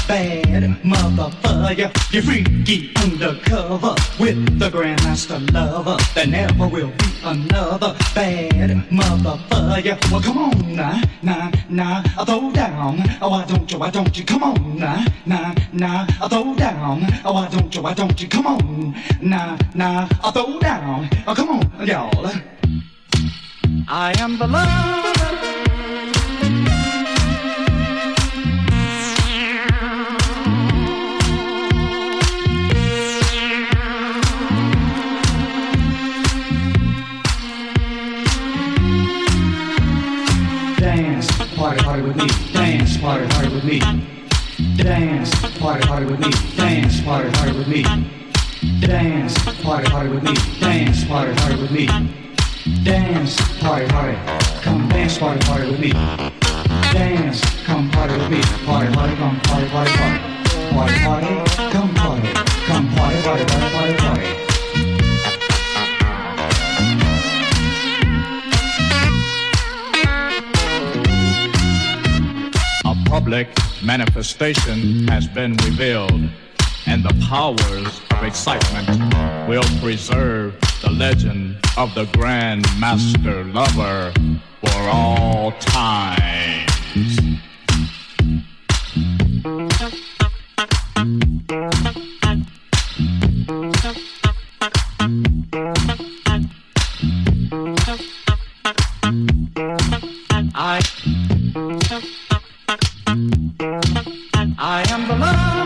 bad motherfucker. You're freaky undercover with the Grandmaster lover. There never will be another bad motherfucker. Well, come on now, throw down. Why don't you, come on now, throw down. Why don't you, come on now, throw down. Come on, y'all. I am the lover. Dance, party with me. Dance, party with me. Dance, party with me. Dance, party with me. Dance, party with me. Dance, party with me. Dance, party, come dance, party with me. Dance, come party with me. Party, come party. Party, come party. A public manifestation has been revealed, and the powers of excitement will preserve the legend of the Grand Master Lover for all times. I am the love.